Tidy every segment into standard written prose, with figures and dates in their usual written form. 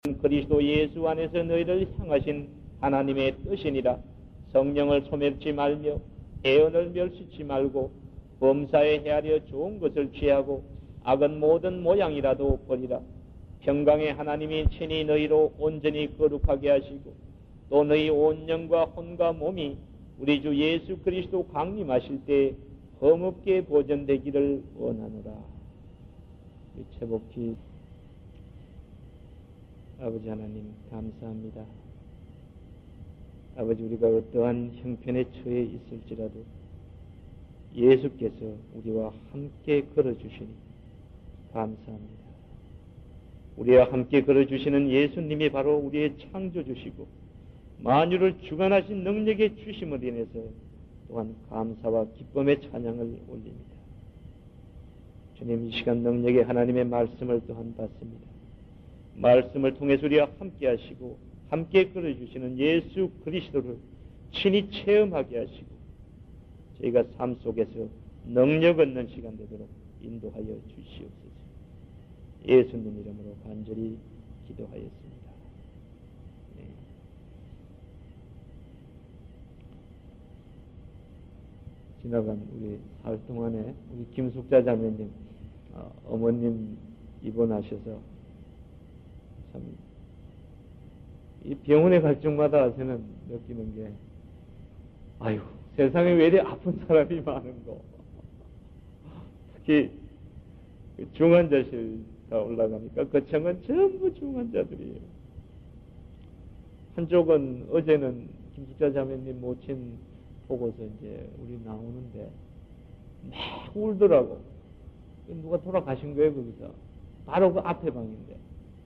그리스도 예수 안에서 너희를 향하신 하나님의 뜻이니라. 성령을 소멸치 말며 예언을 멸시치 말고 범사에 헤아려 좋은 것을 취하고 악은 모든 모양이라도 버리라. 평강의 하나님이 친히 너희로 온전히 거룩하게 하시고 또 너희 온 영과 혼과 몸이 우리 주 예수 그리스도 강림하실 때 흠없게 보존되기를 원하노라. 최복희. 아버지 하나님 감사합니다. 아버지, 우리가 어떠한 형편에 처해 있을지라도 예수께서 우리와 함께 걸어주시니 감사합니다. 우리와 함께 걸어주시는 예수님이 바로 우리의 창조주시고 만유를 주관하신 능력의 주심을 인해서 또한 감사와 기쁨의 찬양을 올립니다. 주님, 이 시간 능력의 하나님의 말씀을 또한 받습니다. 말씀을 통해서 우리와 함께 하시고 함께 걸어주시는 예수 그리스도를 친히 체험하게 하시고 저희가 삶 속에서 능력 얻는 시간 되도록 인도하여 주시옵소서. 예수님 이름으로 간절히 기도하였습니다. 네. 지나간 우리 사흘 동안에 우리 김숙자 자매님 어머님 입원하셔서 참 이 병원에 갈 적마다 저는 느끼는 게, 아유, 세상에 왜 이렇게 아픈 사람이 많은고. 특히 중환자실 올라가니까 그 층은 전부 중환자들이에요. 한쪽은 어제는 김숙자 자매님 모친 보고서 이제 우리 나오는데 막 울더라고. 누가 돌아가신 거예요, 거기서. 바로 그 앞에 방인데.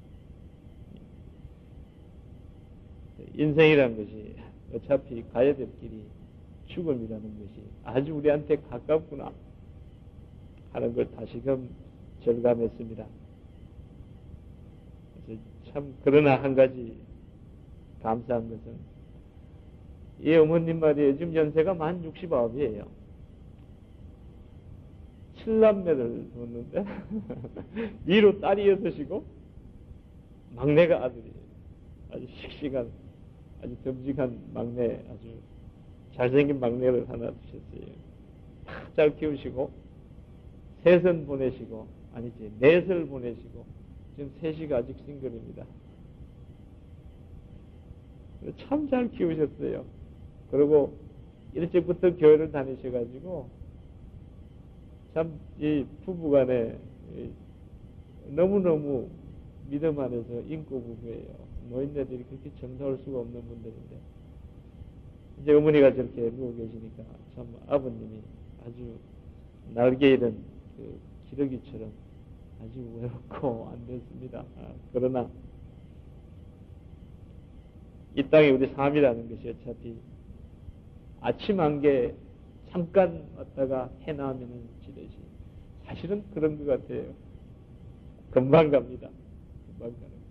인생이라는 것이 어차피 가야 될 길이 죽음이라는 것이 아주 우리한테 가깝구나 하는 걸 다시금 절감했습니다. 그래서 참, 그러나 한 가지 감사한 것은 이 어머님 말이에요. 지금 연세가 만 69이에요. 7남매를 뒀는데 위로 딸이 6이고 막내가 아들이에요. 아주 씩씩한, 아주 듬직한 막내, 아주 잘생긴 막내를 하나 두셨어요. 다 잘 키우시고 셋은 보내시고, 아니지, 넷을 보내시고 지금 셋이 아직 싱글입니다. 참 잘 키우셨어요. 그리고 일찍부터 교회를 다니셔가지고 참 이 부부간에 너무너무 믿음 안에서 인고 부부예요. 노인네들이 그렇게 정다울 수가 없는 분들인데 이제 어머니가 저렇게 누워 계시니까 참 아버님이 아주 날개 잃은 그 기러기처럼 아주 외롭고 안 됐습니다. 그러나 이 땅에 우리 삶이라는 것이 어차피 아침 안개 잠깐 왔다가 해 나오면은 지듯이 사실은 그런 것 같아요. 금방 갑니다. 금방 가는 거.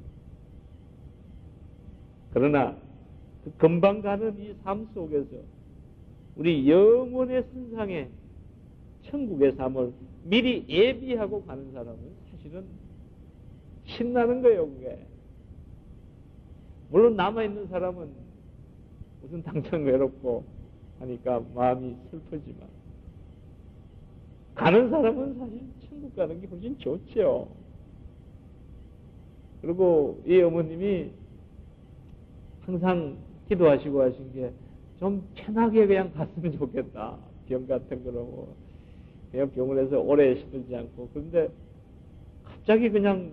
그러나 그 금방 가는 이 삶 속에서 우리 영혼의 선상에 천국의 삶을 미리 예비하고 가는 사람은 사실은 신나는 거예요, 그게. 물론 남아있는 사람은 무슨 당장 외롭고 하니까 마음이 슬프지만 가는 사람은 사실 천국 가는 게 훨씬 좋죠. 그리고 이 어머님이 항상 기도하시고 하신 게 좀 편하게 그냥 갔으면 좋겠다. 병 같은 거로 그냥 병원에서 오래 시들지 않고. 그런데 갑자기 그냥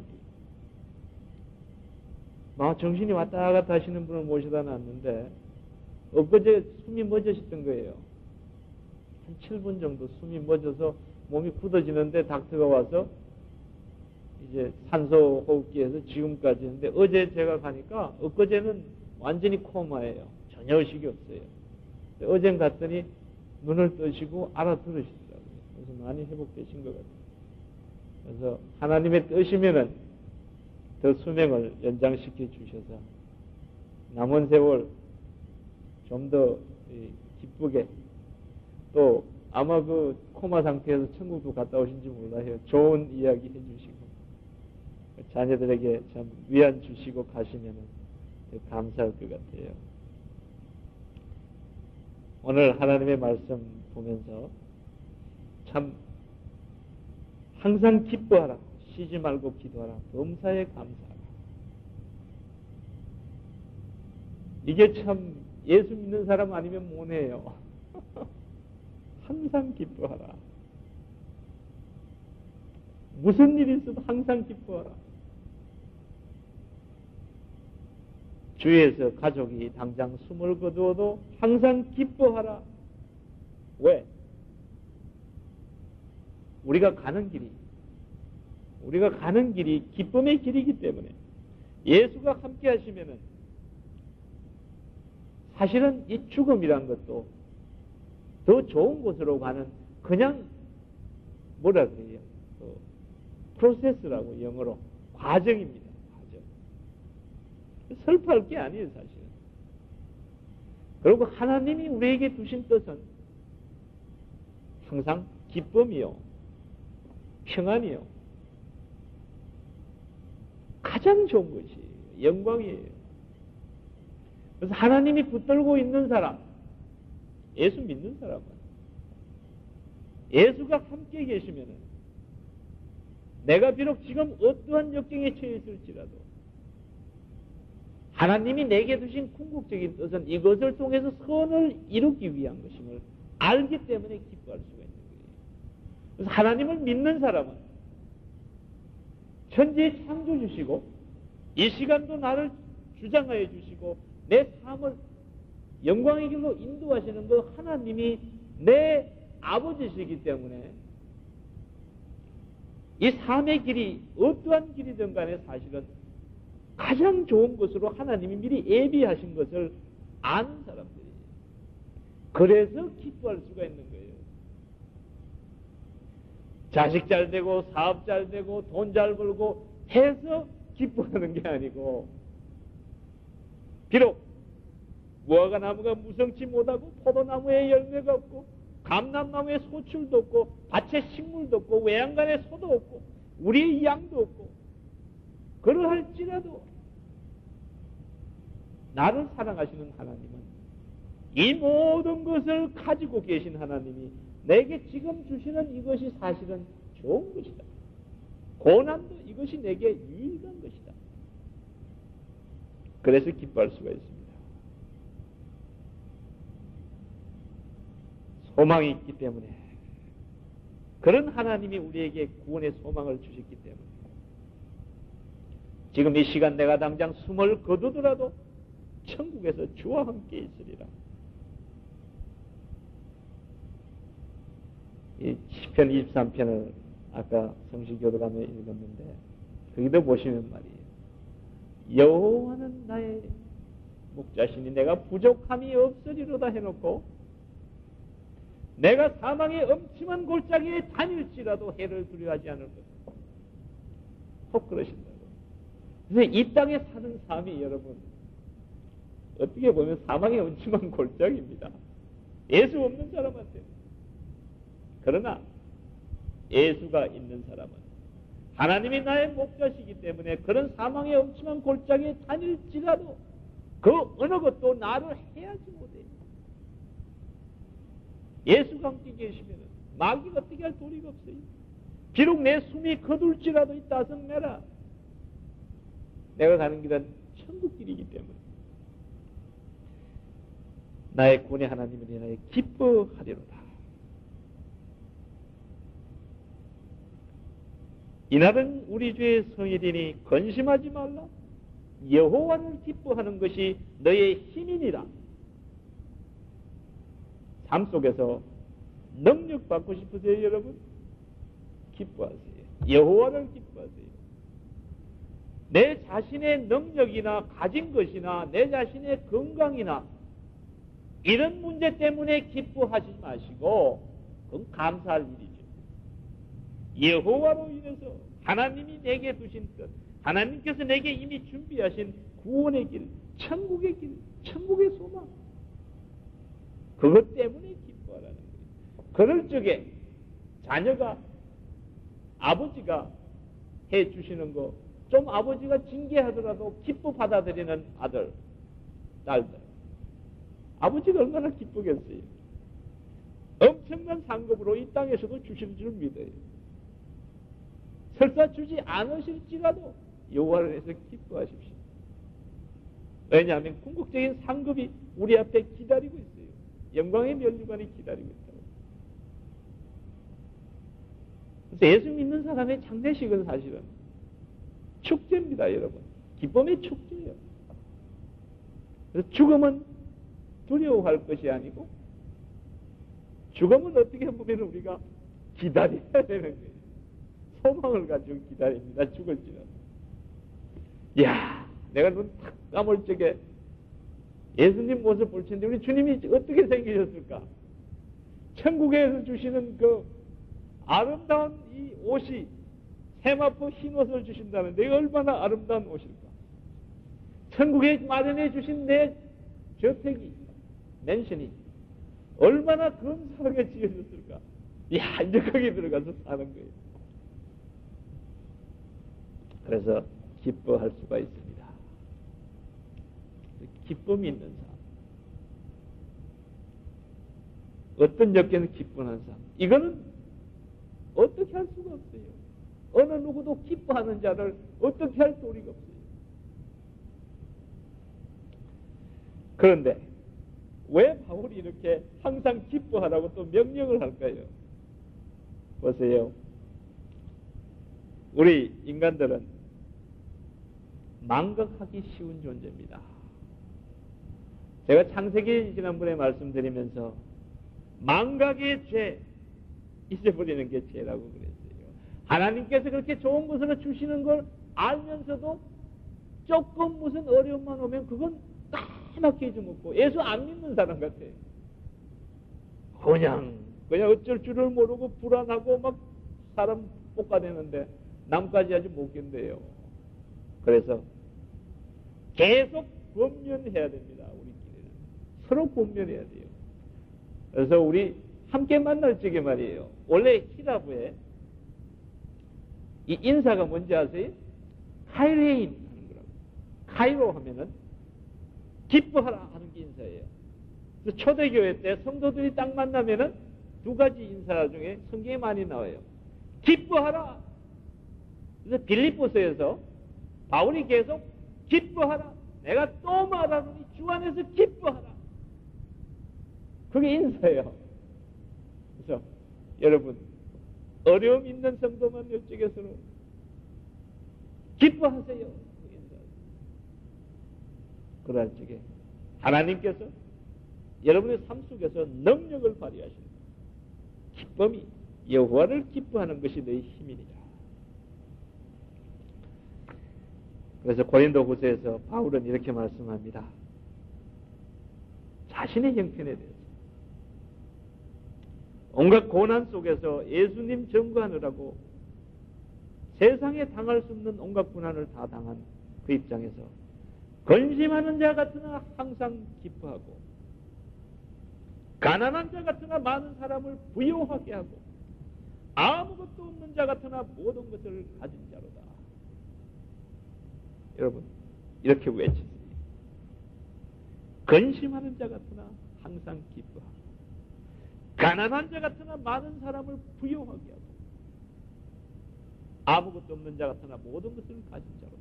막 정신이 왔다 갔다 하시는 분을 모시다 놨는데 엊그제 숨이 멎으셨던 거예요. 한 7분 정도 숨이 멎어서 몸이 굳어지는데 닥터가 와서 이제 산소 호흡기에서 지금까지 했는데 어제 제가 가니까 엊그제는 완전히 코마예요. 전혀 의식이 없어요. 어젠 갔더니 눈을 뜨시고 알아들으시더라고요. 그래서 많이 회복되신 것 같아요. 그래서 하나님의 뜻이면은 더 수명을 연장시켜 주셔서 남은 세월 좀 더 기쁘게, 또 아마 그 코마 상태에서 천국도 갔다 오신지 몰라요. 좋은 이야기 해주시고 자녀들에게 참 위안 주시고 가시면 더 감사할 것 같아요. 오늘 하나님의 말씀 보면서 참 항상 기뻐하라. 쉬지 말고 기도하라. 범사에 감사하라. 이게 참 예수 믿는 사람 아니면 못해요. 항상 기뻐하라. 무슨 일이 있어도 항상 기뻐하라. 주위에서 가족이 당장 숨을 거두어도 항상 기뻐하라. 왜? 우리가 가는 길이 기쁨의 길이기 때문에 예수가 함께 하시면은 사실은 이 죽음이란 것도 더 좋은 곳으로 가는 그냥 뭐라 그래요? 프로세스라고 영어로 과정입니다. 과정. 슬퍼할 게 아니에요, 사실은. 그리고 하나님이 우리에게 두신 뜻은 항상 기쁨이요, 평안이요, 가장 좋은 것이에요. 영광이에요. 그래서 하나님이 붙들고 있는 사람, 예수 믿는 사람은 예수가 함께 계시면은 내가 비록 지금 어떠한 역경에 처해 있을지라도 하나님이 내게 두신 궁극적인 뜻은 이것을 통해서 선을 이루기 위한 것임을 알기 때문에 기뻐할 수가 있는 거예요. 그래서 하나님을 믿는 사람은 천지의 창조주시고 이 시간도 나를 주장하여 주시고 내 삶을 영광의 길로 인도하시는 그 하나님이 내 아버지시기 때문에 이 삶의 길이 어떠한 길이든 간에 사실은 가장 좋은 것으로 하나님이 미리 예비하신 것을 아는 사람들이에요. 그래서 기뻐할 수가 있는 거예요. 자식 잘 되고 사업 잘 되고 돈 잘 벌고 해서 기뻐하는 게 아니고 비록 무화과 나무가 무성치 못하고 포도나무에 열매가 없고 감람나무에 소출도 없고 밭에 식물도 없고 외양간에 소도 없고 우리의 양도 없고 그러할지라도 나를 사랑하시는 하나님은 이 모든 것을 가지고 계신 하나님이 내게 지금 주시는 이것이 사실은 좋은 것이다. 고난도 이것이 내게 유익한 것이다. 그래서 기뻐할 수가 있습니다. 소망이 있기 때문에 그런 하나님이 우리에게 구원의 소망을 주셨기 때문에 지금 이 시간 내가 당장 숨을 거두더라도 천국에서 주와 함께 있으리라. 이 시편 23편을 아까 성시교도관에 읽었는데 거기도 보시면 말이에요. 여호와는 나의 목자시니 내가 부족함이 없으리로다 해놓고 내가 사망의 엄침한 골짜기에 다닐지라도 해를 두려워하지 않을 것이다. 혹 그러신다고. 그래서 이 땅에 사는 삶이 여러분 어떻게 보면 사망의 엄침한 골짜기입니다. 예수 없는 사람한테. 그러나 예수가 있는 사람은 하나님이 나의 목자시기 때문에 그런 사망의 엄침한 골짜기에 다닐지라도 그 어느 것도 나를 해하지 못해요. 예수가 함께 계시면 마귀가 어떻게 할 도리가 없어요. 비록 내 숨이 거둘지라도 이 따성 내라. 내가 가는 길은 천국길이기 때문에 나의 구원의 하나님을 인하여 기뻐하리로다. 이날은 우리 주의 성일이니 근심하지 말라. 여호와를 기뻐하는 것이 너의 힘이니라. 삶 속에서 능력 받고 싶으세요, 여러분? 기뻐하세요. 여호와를 기뻐하세요. 내 자신의 능력이나 가진 것이나 내 자신의 건강이나 이런 문제 때문에 기뻐하지 마시고 그건 감사할 일이죠. 여호와로 인해서 하나님이 내게 두신 뜻, 하나님께서 내게 이미 준비하신 구원의 길, 천국의 길, 천국의 소망, 그것 때문에 기뻐하라는 거예요. 그럴 적에 자녀가 아버지가 해주시는 거 좀 아버지가 징계하더라도 기뻐 받아들이는 아들, 딸들. 아버지가 얼마나 기쁘겠어요. 엄청난 상급으로 이 땅에서도 주실 줄 믿어요. 설사 주지 않으실지라도 여호와를 해서 기뻐하십시오. 왜냐하면 궁극적인 상급이 우리 앞에 기다리고 있어요. 영광의 면류관이 기다리고 있다고. 그래서 예수 믿는 사람의 장례식은 사실은 축제입니다, 여러분. 기쁨의 축제예요. 그래서 죽음은 두려워할 것이 아니고 죽음은 어떻게 보면 우리가 기다려야 되는 거예요. 소망을 가지고 기다립니다. 죽을지라도. 이야, 내가 눈 탁 감을 적에 예수님 모습 볼 텐데 우리 주님이 어떻게 생기셨을까? 천국에서 주시는 그 아름다운 이 옷이 세마포 흰 옷을 주신다는데 이게 얼마나 아름다운 옷일까? 천국에 마련해 주신 내 저택이, 맨션이 얼마나 근사하게 지어졌을까? 이야, 이제 거기 들어가서 사는 거예요. 그래서 기뻐할 수가 있습니다. 기쁨이 있는 사람. 어떤 역에는 기뻐하는 사람. 이거는 어떻게 할 수가 없어요. 어느 누구도 기뻐하는 자를 어떻게 할 도리가 없어요. 그런데 왜 바울이 이렇게 항상 기뻐하라고 또 명령을 할까요? 보세요. 우리 인간들은 망각하기 쉬운 존재입니다. 제가 창세기 지난번에 말씀드리면서 망각의 죄, 잊어버리는 게 죄라고 그랬어요. 하나님께서 그렇게 좋은 것을 주시는 걸 알면서도 조금 무슨 어려움만 오면 그건 까맣게 잊어먹고 예수 안 믿는 사람 같아요. 그냥 어쩔 줄을 모르고 불안하고 막 사람 볶아내는데 남까지 아주 못 견뎌요. 그래서 계속 권면해야 됩니다. 우리끼리는 서로 권면해야 돼요. 그래서 우리 함께 만날 적에 말이에요. 원래 히라브에 이 인사가 뭔지 아세요? 카이레인 하는 거라고. 카이로 하면은 기뻐하라 하는 게 인사예요. 그래서 초대교회 때 성도들이 딱 만나면은 두 가지 인사 중에 성경에 많이 나와요. 기뻐하라. 그래서 빌립보서에서 바울이 계속 기뻐하라. 내가 또 말하노니 주 안에서 기뻐하라. 그게 인사예요. 그래서 여러분 어려움 있는 성도만 이쪽에서는 기뻐하세요. 그럴 적에 하나님께서 여러분의 삶 속에서 능력을 발휘하시는 기쁨이 여호와를 기뻐하는 것이 너희 힘이니라. 그래서 고린도후서에서 바울은 이렇게 말씀합니다. 자신의 형편에 대해서 온갖 고난 속에서 예수님 증거하느라고 세상에 당할 수 없는 온갖 고난을 다 당한 그 입장에서 근심하는 자 같으나 항상 기뻐하고 가난한 자 같으나 많은 사람을 부요하게 하고 아무것도 없는 자 같으나 모든 것을 가진 자로다. 여러분 이렇게 외치세요. 근심하는 자 같으나 항상 기뻐하고 가난한 자 같으나 많은 사람을 부요하게 하고 아무것도 없는 자 같으나 모든 것을 가진 자로다.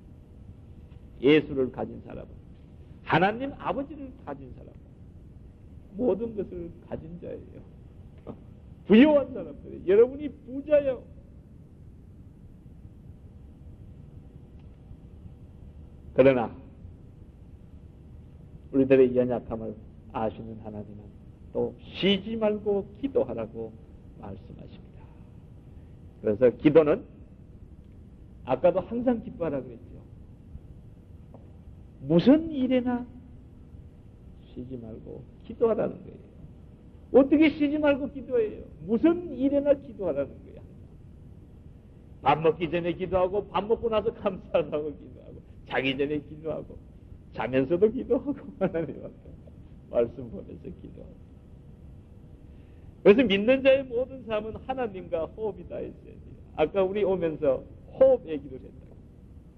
예수를 가진 사람은 하나님 아버지를 가진 사람은 모든 것을 가진 자예요. 부유한 사람들이 여러분이 부자예요. 그러나 우리들의 연약함을 아시는 하나님은 또 쉬지 말고 기도하라고 말씀하십니다. 그래서 기도는 아까도 항상 기뻐하라 그랬죠. 무슨 일에나 쉬지 말고 기도하라는 거예요. 어떻게 쉬지 말고 기도해요? 무슨 일에나 기도하라는 거예요. 밥 먹기 전에 기도하고 밥 먹고 나서 감사하다고 기도하고 자기 전에 기도하고 자면서도 기도하고 하나님 앞에 말씀 보면서 기도하고. 그래서 믿는 자의 모든 삶은 하나님과 호흡이 다 있어야 돼요. 아까 우리 오면서 호흡 얘기를 했다.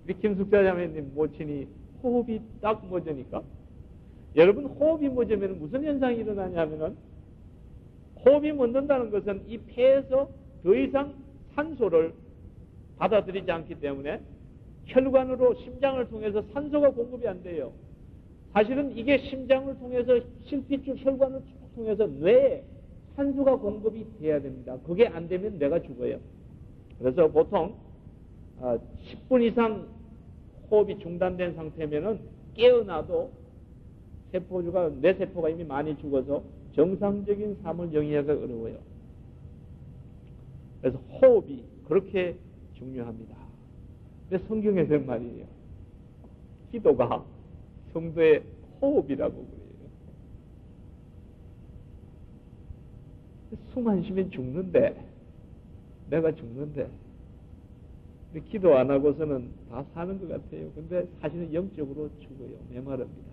우리 김숙자 자매님 모친이 호흡이 딱 멎으니까 여러분 호흡이 멎으면 무슨 현상이 일어나냐면은 호흡이 멎는다는 것은 이 폐에서 더 이상 산소를 받아들이지 않기 때문에 혈관으로 심장을 통해서 산소가 공급이 안 돼요. 사실은 이게 심장을 통해서 실핏줄 혈관을 쭉 통해서 뇌에 산소가 공급이 돼야 됩니다. 그게 안 되면 뇌가 죽어요. 그래서 보통 10분 이상 호흡이 중단된 상태면은 깨어나도 뇌세포가 이미 많이 죽어서 정상적인 삶을 영위하기가 어려워요. 그래서 호흡이 그렇게 중요합니다. 근데 성경에서 말이에요. 기도가 성도의 호흡이라고 그래요. 숨 안 쉬면 죽는데, 내가 죽는데, 기도 안 하고서는 다 사는 것 같아요. 근데 사실은 영적으로 죽어요. 메마릅니다.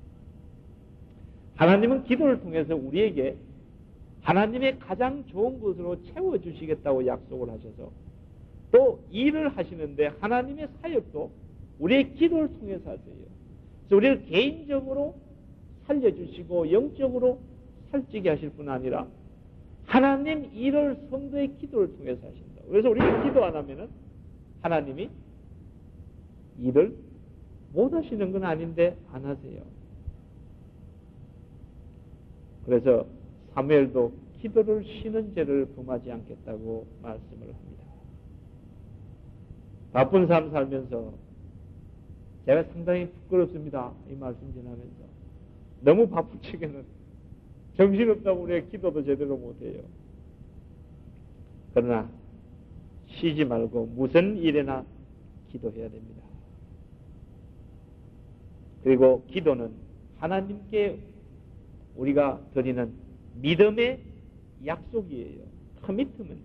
하나님은 기도를 통해서 우리에게 하나님의 가장 좋은 것으로 채워주시겠다고 약속을 하셔서 또 일을 하시는데 하나님의 사역도 우리의 기도를 통해서 하세요. 그래서 우리를 개인적으로 살려주시고 영적으로 살찌게 하실 뿐 아니라 하나님 일을 성도의 기도를 통해서 하신다. 그래서 우리가 기도 안 하면은 하나님이 일을 못 하시는 건 아닌데 안 하세요. 그래서 사무엘도 기도를 쉬는 죄를 범하지 않겠다고 말씀을 합니다. 바쁜 삶 살면서 제가 상당히 부끄럽습니다. 이 말씀 전하면서. 너무 바쁜 적에는 정신없다고 우리가 기도도 제대로 못해요. 그러나 쉬지 말고 무슨 일에나 기도해야 됩니다. 그리고 기도는 하나님께 우리가 드리는 믿음의 약속이에요. 커미트먼트.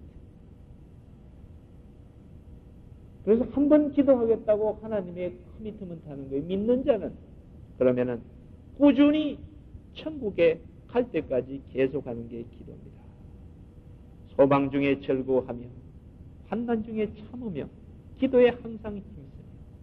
그래서 한 번 기도하겠다고 하나님의 커미트먼트 하는 거예요. 믿는 자는. 그러면은 꾸준히 천국에 갈 때까지 계속하는 게 기도입니다. 소망 중에 절구하며 환난 중에 참으며 기도에 항상 힘쓰며.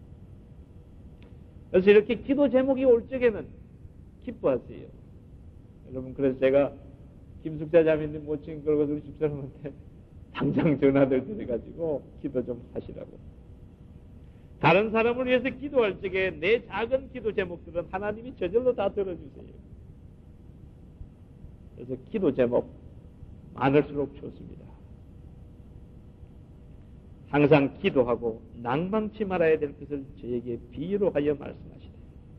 그래서 이렇게 기도 제목이 올 적에는 기뻐하세요. 여러분, 그래서 제가 김숙자 자매님 모친 걸고 우리 집사람한테 당장 전화를 드려가지고 기도 좀 하시라고. 다른 사람을 위해서 기도할 적에 내 작은 기도 제목들은 하나님이 저절로 다 들어주세요. 그래서 기도 제목 많을수록 좋습니다. 항상 기도하고 낭망치 말아야 될 것을 저에게 비유로 하여 말씀하시되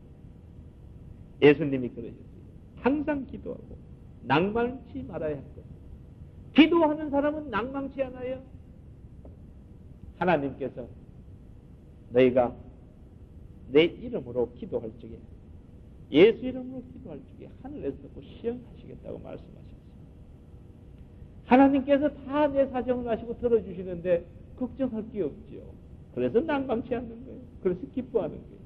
예수님이 그러셨어요. 항상 기도하고 낭망치 말아야 할 것. 기도하는 사람은 낭망치 않아요. 하나님께서 너희가 내 이름으로 기도할 적에 예수 이름으로 기도할 적에 하늘에서 듣고 시행하시겠다고 말씀하셨어요. 하나님께서 다 내 사정을 아시고 들어주시는데 걱정할 게 없죠. 그래서 낭망치 않는 거예요. 그래서 기뻐하는 거예요.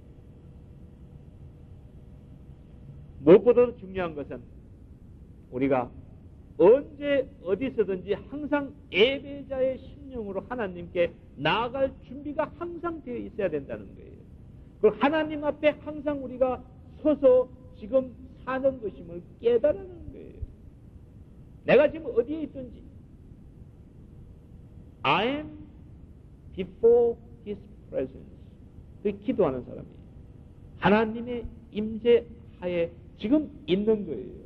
무엇보다도 중요한 것은 우리가 언제 어디서든지 항상 예배자의 심령으로 하나님께 나아갈 준비가 항상 되어 있어야 된다는 거예요. 그리고 하나님 앞에 항상 우리가 서서 지금 사는 것임을 깨달아는 거예요. 내가 지금 어디에 있든지 I am before His presence. 그 기도하는 사람이에요. 하나님의 임재하에 지금 있는 거예요.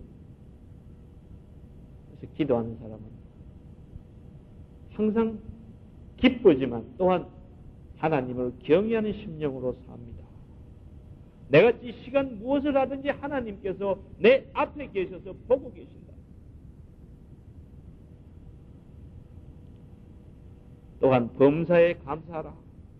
그래서 기도하는 사람은 항상 기쁘지만 또한 하나님을 경외하는 심령으로 삽니다. 내가 이 시간 무엇을 하든지 하나님께서 내 앞에 계셔서 보고 계신다. 또한 범사에 감사하라.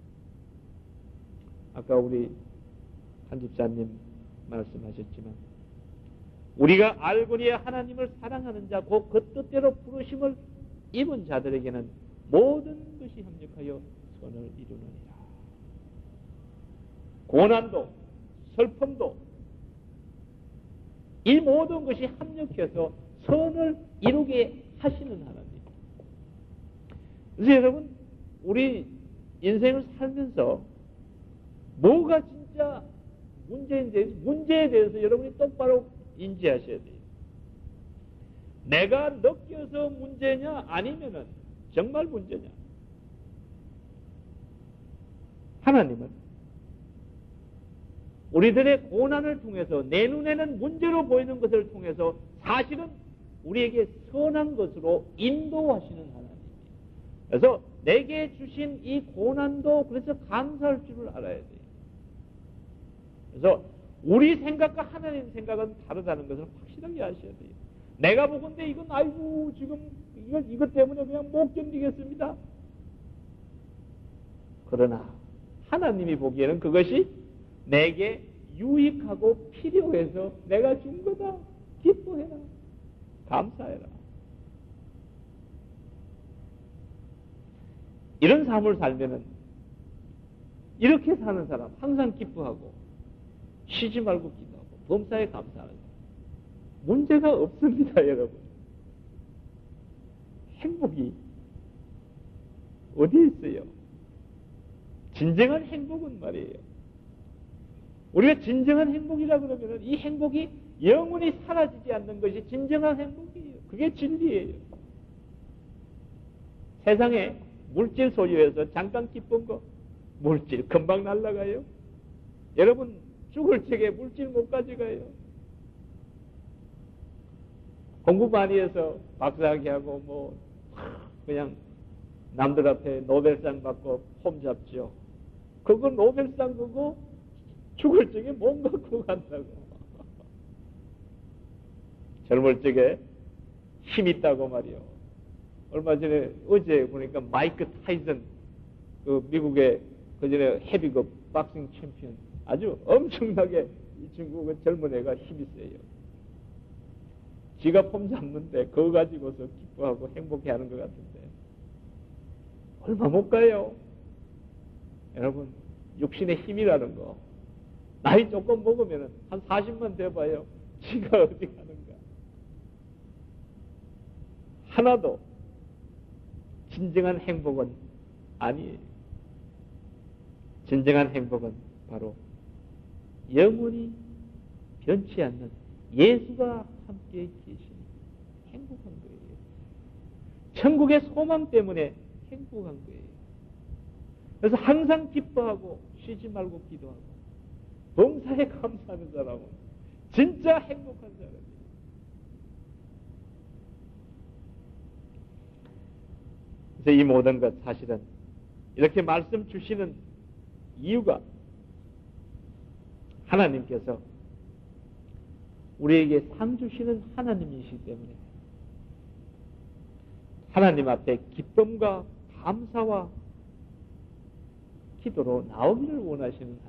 아까 우리 한 집사님 말씀하셨지만 우리가 알고니에 하나님을 사랑하는 자, 그 뜻대로 부르심을 입은 자들에게는 모든 것이 협력하여 선을 이루느니라. 고난도 슬픔도 이 모든 것이 합력해서 선을 이루게 하시는 하나님. 그래서 여러분, 우리 인생을 살면서 뭐가 진짜 문제에 대해서 여러분이 똑바로 인지하셔야 돼요. 내가 느껴서 문제냐 아니면은 정말 문제냐. 하나님은 우리들의 고난을 통해서 내 눈에는 문제로 보이는 것을 통해서 사실은 우리에게 선한 것으로 인도하시는 하나님이에요. 그래서 내게 주신 이 고난도 그래서 감사할 줄을 알아야 돼요. 그래서 우리 생각과 하나님 생각은 다르다는 것을 확실하게 아셔야 돼요. 내가 보건대 이건 아이고 지금 이것 때문에 그냥 못 견디겠습니다. 그러나 하나님이 보기에는 그것이 내게 유익하고 필요해서 내가 준 거다. 기뻐해라. 감사해라. 이런 삶을 살면은 이렇게 사는 사람 항상 기뻐하고 쉬지 말고 기도하고 범사에 감사하는 사람 문제가 없습니다. 여러분. 행복이 어디에 있어요? 진정한 행복은 말이에요. 우리가 진정한 행복이라 그러면 이 행복이 영원히 사라지지 않는 것이 진정한 행복이에요. 그게 진리예요. 세상에 물질 소유해서 잠깐 기쁜 거 물질 금방 날아가요. 여러분 죽을 적에 물질 못 가져가요. 공부 많이 해서 박사학위 하고 뭐 그냥 남들 앞에 노벨상 받고 폼 잡죠. 그거 노벨상 그거 죽을 적에 못 갖고 간다고. 젊을 적에 힘 있다고 말이요. 얼마 전에 어제 보니까 마이크 타이슨 그 미국의 그 전에 헤비급 박싱 챔피언 아주 엄청나게 이 친구 그 젊은 애가 힘이 세요. 지가 폼 잡는데 그거 가지고서 기뻐하고 행복해하는 것 같은데 얼마 못 가요. 여러분 육신의 힘이라는 거 나이 조금 먹으면 한 40만 돼봐요. 지가 어디 가는가. 하나도 진정한 행복은 아니에요. 진정한 행복은 바로 영원히 변치 않는 예수가 함께 계신 행복한 거예요. 천국의 소망 때문에 행복한 거예요. 그래서 항상 기뻐하고 쉬지 말고 기도하고 봉사에 감사하는 사람은 진짜 행복한 사람이에요. 그래서 이 모든 것 사실은 이렇게 말씀 주시는 이유가 하나님께서 우리에게 상 주시는 하나님이시기 때문에 하나님 앞에 기쁨과 감사와 기도로 나오기를 원하시는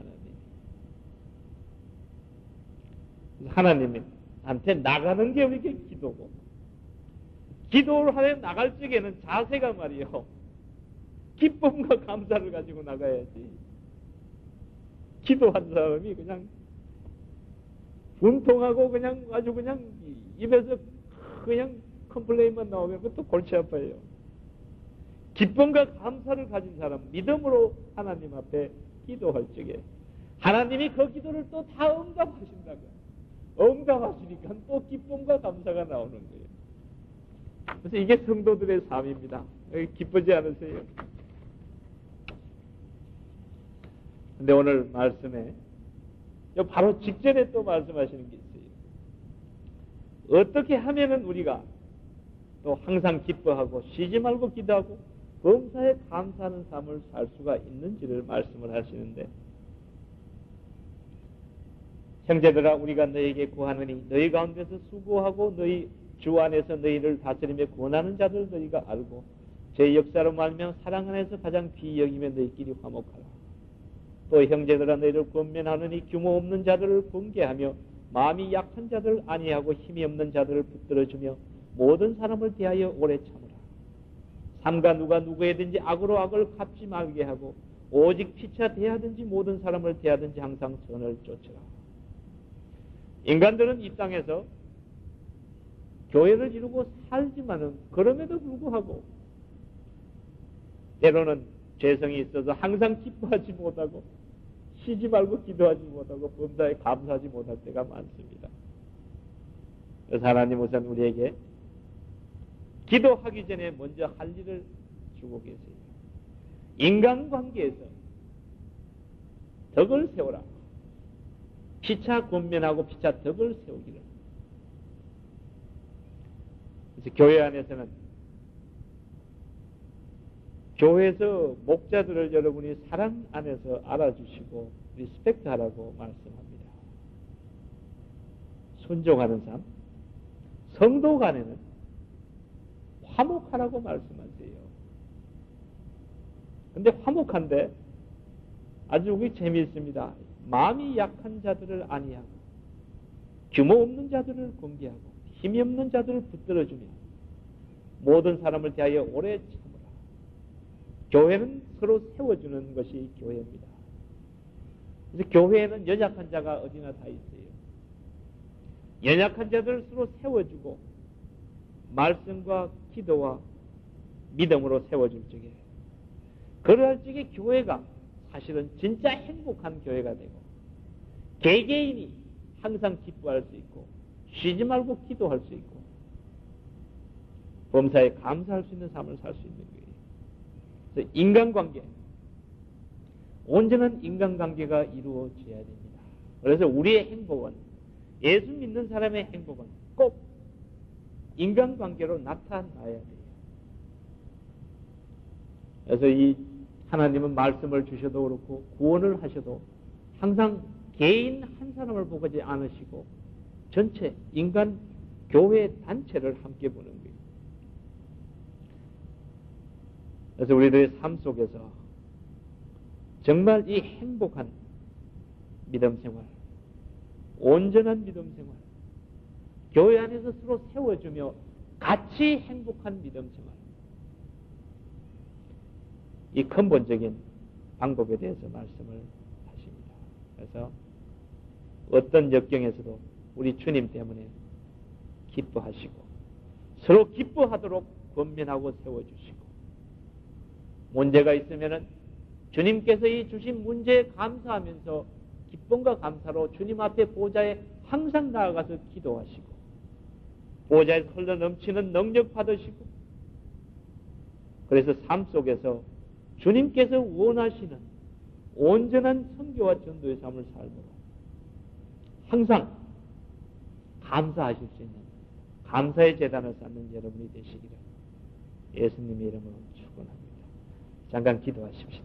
하나님. 하나님한테 나가는 게 우리에게 기도고 기도를 하려 나갈 적에는 자세가 말이요. 기쁨과 감사를 가지고 나가야지. 기도한 사람이 그냥 분통하고 그냥 아주 그냥 입에서 그냥 컴플레인만 나오면 그것도 골치 아파요. 기쁨과 감사를 가진 사람, 믿음으로 하나님 앞에 기도할 적에 하나님이 그 기도를 또 다 응답하신다고. 응답하시니까 또 기쁨과 감사가 나오는 거예요. 그래서 이게 성도들의 삶입니다. 기쁘지 않으세요? 근데 오늘 말씀에 바로 직전에 또 말씀하시는 게 있어요. 어떻게 하면은 우리가 또 항상 기뻐하고 쉬지 말고 기도하고 범사에 감사하는 삶을 살 수가 있는지를 말씀을 하시는데 형제들아 우리가 너에게 구하느니 너희 가운데서 수고하고 너희 주 안에서 너희를 다스리며 권하는 자들 너희가 알고 제 역사로 말하면 사랑 안에서 가장 귀히 여기며 너희끼리 화목하라. 또 형제들아 너희를 권면하느니 규모 없는 자들을 권계하며 마음이 약한 자들을 안위하고 힘이 없는 자들을 붙들어주며 모든 사람을 대하여 오래 참으라. 삼가 누가 누구에든지 악으로 악을 갚지 말게 하고 오직 피차 대하든지 모든 사람을 대하든지 항상 선을 쫓으라. 인간들은 이 땅에서 교회를 이루고 살지만은 그럼에도 불구하고 때로는 죄성이 있어서 항상 기뻐하지 못하고 쉬지 말고 기도하지 못하고 범사에 감사하지 못할 때가 많습니다. 그래서 하나님 우선 우리에게 기도하기 전에 먼저 할 일을 주고 계세요. 인간관계에서 덕을 세워라. 피차 권면하고 피차 덕을 세우기를. 그래서 교회 안에서는 교회에서 목자들을 여러분이 사랑 안에서 알아주시고 리스펙트 하라고 말씀합니다. 순종하는 삶. 성도 간에는 화목하라고 말씀하세요. 근데 화목한데 아주 그게 재미있습니다. 마음이 약한 자들을 안위하고 규모 없는 자들을 공개하고 힘이 없는 자들을 붙들어주며 모든 사람을 대하여 오래 참으라. 교회는 서로 세워주는 것이 교회입니다. 그래서 교회에는 연약한 자가 어디나 다 있어요. 연약한 자들을 서로 세워주고 말씀과 기도와 믿음으로 세워줄 적에 그러할 적에 교회가 사실은 진짜 행복한 교회가 되고 개개인이 항상 기뻐할 수 있고 쉬지 말고 기도할 수 있고 범사에 감사할 수 있는 삶을 살 수 있는 거예요. 그래서 인간관계, 온전한 인간관계가 이루어져야 됩니다. 그래서 우리의 행복은, 예수 믿는 사람의 행복은 꼭 인간관계로 나타나야 돼요. 그래서 이 하나님은 말씀을 주셔도 그렇고 구원을 하셔도 항상 개인 한 사람을 보지 않으시고 전체 인간 교회 단체를 함께 보는 거예요. 그래서 우리들의 삶 속에서 정말 이 행복한 믿음 생활, 온전한 믿음 생활, 교회 안에서 서로 세워주며 같이 행복한 믿음 생활, 이 근본적인 방법에 대해서 말씀을 하십니다. 그래서 어떤 역경에서도 우리 주님 때문에 기뻐하시고 서로 기뻐하도록 권면하고 세워주시고 문제가 있으면은 주님께서 이 주신 문제에 감사하면서 기쁨과 감사로 주님 앞에 보좌에 항상 나아가서 기도하시고 보좌에서 흘러 넘치는 능력 받으시고 그래서 삶 속에서 주님께서 원하시는 온전한 선교와 전도의 삶을 살도록 항상 감사하실 수 있는 감사의 재단을 쌓는 여러분이 되시기를 예수님의 이름으로 축원합니다. 잠깐 기도하십시다.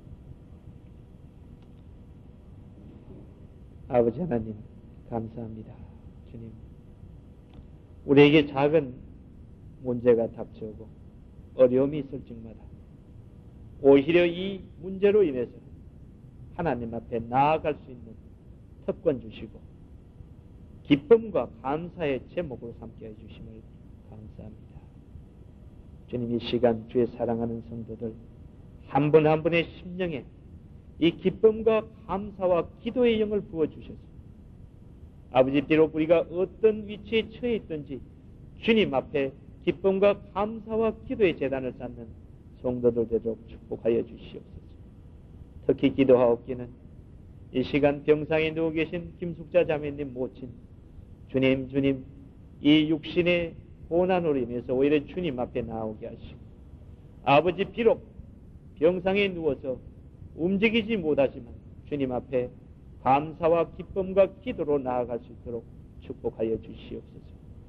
아버지 하나님 감사합니다. 주님, 우리에게 작은 문제가 닥쳐오고 어려움이 있을 적마다 오히려 이 문제로 인해서 하나님 앞에 나아갈 수 있는 특권 주시고 기쁨과 감사의 제목으로 삼게 해주심을 감사합니다. 주님, 이 시간 주의 사랑하는 성도들 한 분 한 분의 심령에 이 기쁨과 감사와 기도의 영을 부어주셔서 아버지 비록 우리가 어떤 위치에 처해 있든지 주님 앞에 기쁨과 감사와 기도의 재단을 쌓는 성도들 되도록 축복하여 주시옵소서. 특히 기도하옵기는 이 시간 병상에 누워 계신 김숙자 자매님 모친 주님 이 육신의 고난으로 인해서 오히려 주님 앞에 나오게 하시고 아버지 비록 병상에 누워서 움직이지 못하지만 주님 앞에 감사와 기쁨과 기도로 나아갈 수 있도록 축복하여 주시옵소서.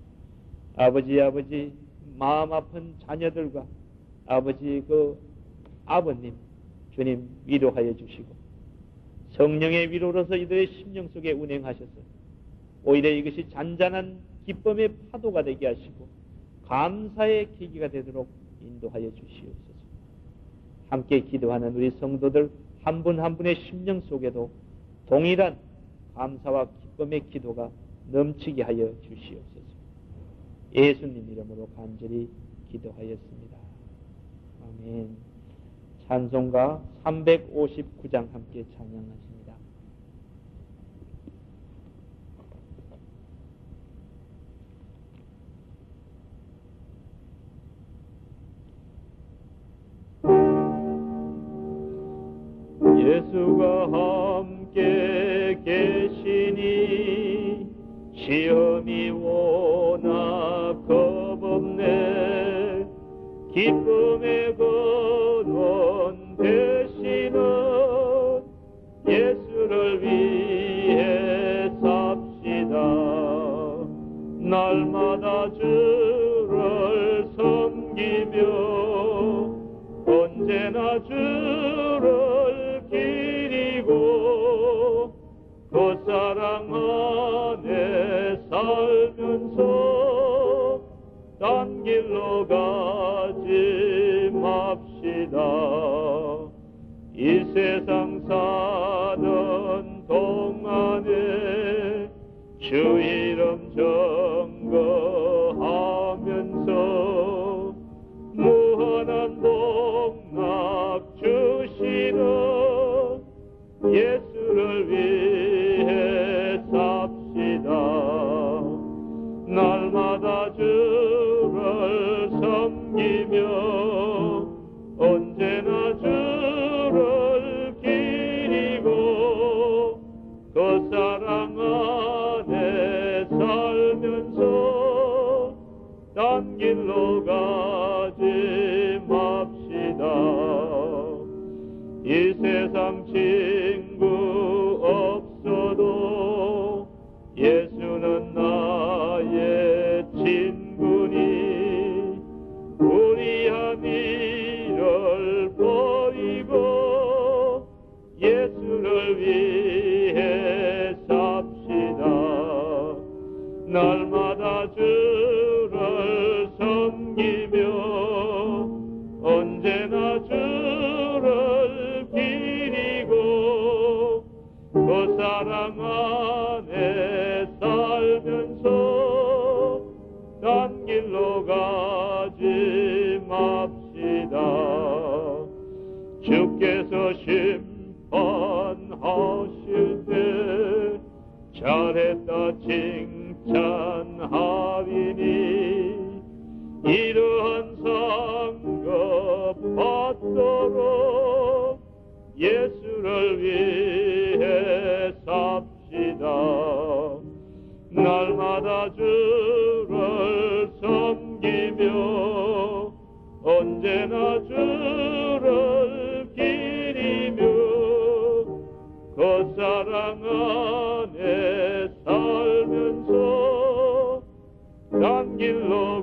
아버지 마음 아픈 자녀들과 아버지 아버님 주님 위로하여 주시고 성령의 위로로서 이들의 심령 속에 운행하셔서 오히려 이것이 잔잔한 기쁨의 파도가 되게 하시고 감사의 계기가 되도록 인도하여 주시옵소서. 함께 기도하는 우리 성도들 한 분 한 분의 심령 속에도 동일한 감사와 기쁨의 기도가 넘치게 하여 주시옵소서. 예수님 이름으로 간절히 기도하였습니다. 아멘. 찬송가 359장 함께 찬양하십니다. 예수가 함께 시험이 오나 겁없네. 기쁨의 근원 되시는 예수를 위해 삽시다. 날마다 주를 섬기며 언제나 주를 기리고 그 사랑 안에 살면서 딴 길로 가지 맙시다. 이 세상 사는 동안에 주 이름 증거하면서 무한한 복락 주시는 예수를 위해 삽시다. 날마다 주를 섬기며 언제나 주를 기리고 그 사랑 안에 살면서 딴 길로 가지 맙시다. 이 세상 친구 없어도 예수는 나의 친구니 우리한 이를 버리고 예수를 위해 삽시다. 날마다 주를 섬기며 언제나 주를 기리고 그 사랑 안에 살면서 딴 길로 가지 맙시다. 주께서 심판하실 때 잘했다 칭찬하리니 이러한 상급 받도록 예수를 위해 삽시다. 날마다 주를 섬기며 언제나 주를 기리며 그 사랑 안에 살면서 딴 길로